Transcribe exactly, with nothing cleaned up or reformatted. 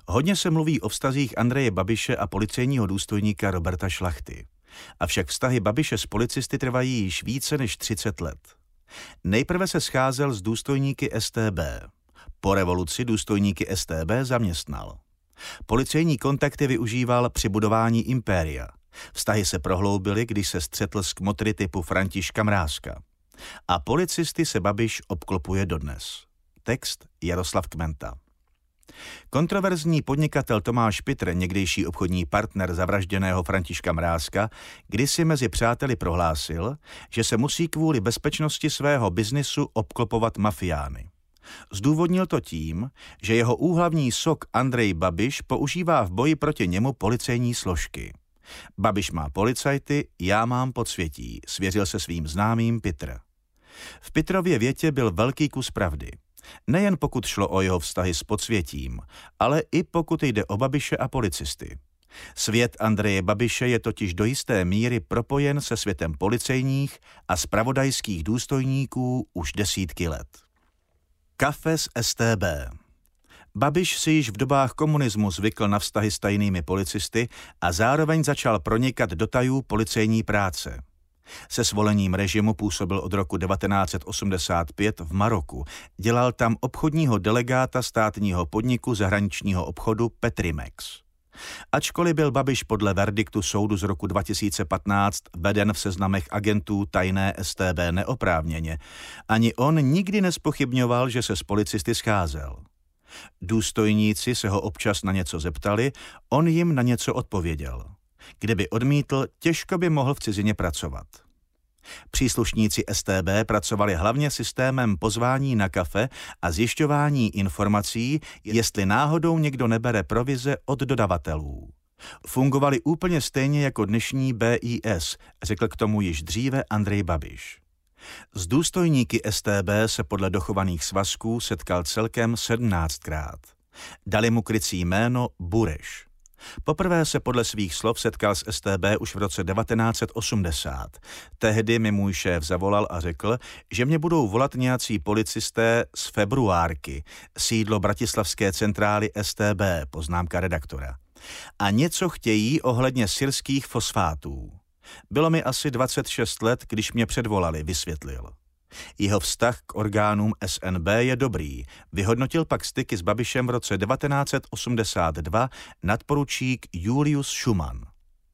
Hodně se mluví o vztazích Andreje Babiše a policejního důstojníka Roberta Šlachty. Avšak vztahy Babiše s policisty trvají již více než třicet let. Nejprve se scházel s důstojníky S T B. Po revoluci důstojníky S T B zaměstnal. Policejní kontakty využíval při budování impéria. Vztahy se prohloubily, když se střetl s kmotry typu Františka Mrázka. A policisty se Babiš obklopuje dodnes. Text Jaroslav Kmenta. Kontroverzní podnikatel Tomáš Pitr, někdejší obchodní partner zavražděného Františka Mrázka, kdysi mezi přáteli prohlásil, že se musí kvůli bezpečnosti svého biznisu obklopovat mafiány. Zdůvodnil to tím, že jeho úhlavní sok Andrej Babiš používá v boji proti němu policejní složky. Babiš má policajty, já mám podsvětí, svěřil se svým známým Pitr. V Pitrově větě byl velký kus pravdy. Nejen pokud šlo o jeho vztahy s podsvětím, ale i pokud jde o Babiše a policisty. Svět Andreje Babiše je totiž do jisté míry propojen se světem policejních a zpravodajských důstojníků už desítky let. Kafe s S T B. Babiš si již v dobách komunismu zvykl na vztahy s tajnými policisty a zároveň začal pronikat do tajů policejní práce. Se svolením režimu působil od roku devatenáct set osmdesát pět v Maroku. Dělal tam obchodního delegáta státního podniku zahraničního obchodu Petrimex. Ačkoliv byl Babiš podle verdiktu soudu z roku dva tisíce patnáct veden v seznamech agentů tajné S T B neoprávněně, ani on nikdy nezpochybňoval, že se s policisty scházel. Důstojníci se ho občas na něco zeptali, on jim na něco odpověděl. Kdyby odmítl, těžko by mohl v cizině pracovat. Příslušníci S T B pracovali hlavně systémem pozvání na kafe a zjišťování informací, jestli náhodou někdo nebere provize od dodavatelů. Fungovali úplně stejně jako dnešní B I S, řekl k tomu již dříve Andrej Babiš. S důstojníky S T B se podle dochovaných svazků setkal celkem sedmnáctkrát. Dali mu krycí jméno Bureš. Poprvé se podle svých slov setkal s S T B už v roce devatenáct set osmdesát. Tehdy mi můj šéf zavolal a řekl, že mě budou volat nějací policisté z Februárky, sídlo bratislavské centrály S T B, poznámka redaktora. A něco chtějí ohledně syrských fosfátů. Bylo mi asi dvacet šest let, když mě předvolali, vysvětlil. Jeho vztah k orgánům S N B je dobrý, vyhodnotil pak styky s Babišem v roce devatenáct set osmdesát dva nadporučík Julius Schumann.